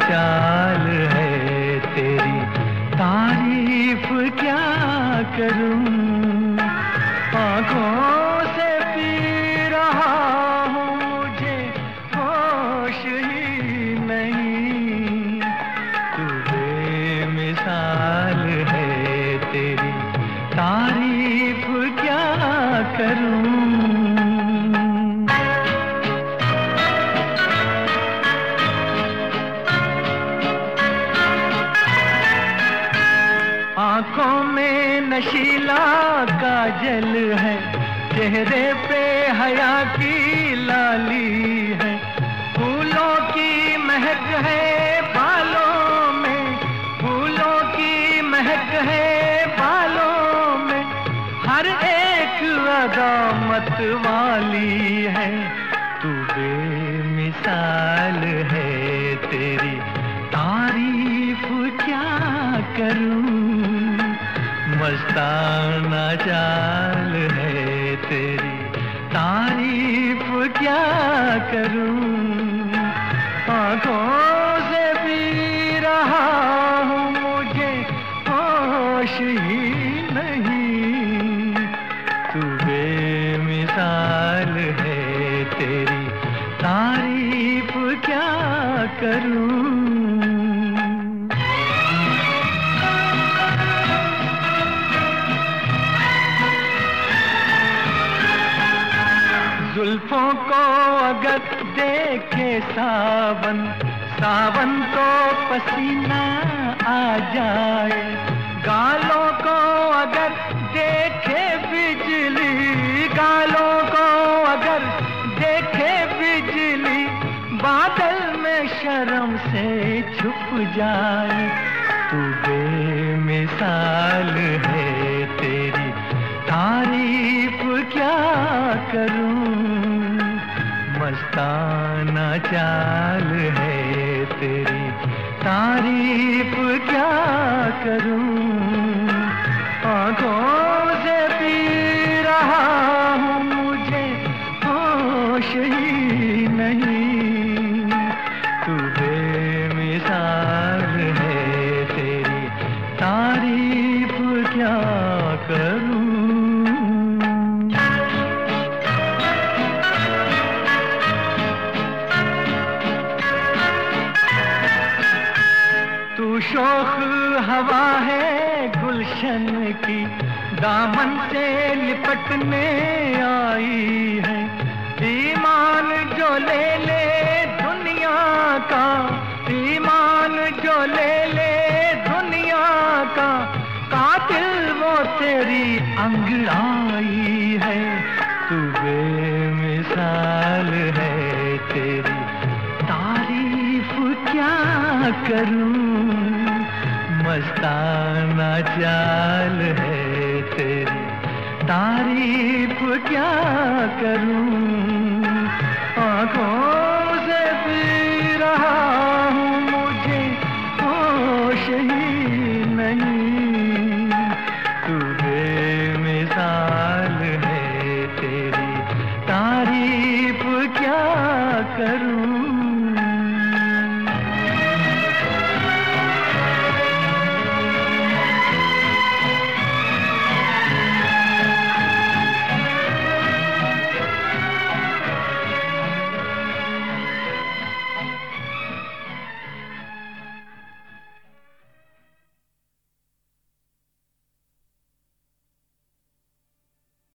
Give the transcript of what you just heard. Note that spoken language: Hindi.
चाल है तेरी, तारीफ क्या करूं। आँखों से पी रहा हूँ, मुझे होश ही नहीं। तू बेमिसाल है तेरी, तारीफ क्या करूं। आँखों में नशीला काजल है, चेहरे पे हया की लाली है। फूलों की महक है बालों में, फूलों की महक है बालों में। हर एक अदा मत वाली है। तू बेमिसाल है तेरी, तारीफ क्या करूं। मस्ताना चाल है तेरी, तारीफ क्या करूं। आँखों से पी रहा हूँ, मुझे होश ही नहीं। तू बेमिसाल है तेरी, तारीफ क्या करूं। जुल्फों को अगर देखे सावन, सावन को पसीना आ जाए। गालों को अगर देखे बिजली, गालों को अगर देखे बिजली, बादल में शर्म से छुप जाए। तू बेमिसाल है तेरी, तारीफ क्या करूं। मस्ताना चाल है तेरी, तारीफ क्या करूं। आँखों से पी रहा हूँ, मुझे होश ही नहीं। तू बेमिसाल है तेरी, तारीफ क्या करूं। तू शोख हवा है गुलशन की, दामन से लिपटने आई है। ईमान जो ले ले दुनिया का, ईमान जो ले ले दुनिया का, कातिल वो तेरी अंगड़ाई है। तू बेमिसाल है तेरी, तारीफ क्या करूं। मस्ताना चाल है तेरी, तारीफ क्या करूं। आँखों से पी रहा हूँ, मुझे होश ही नहीं। तू बेमिसाल है तेरी, तारीफ क्या करूं।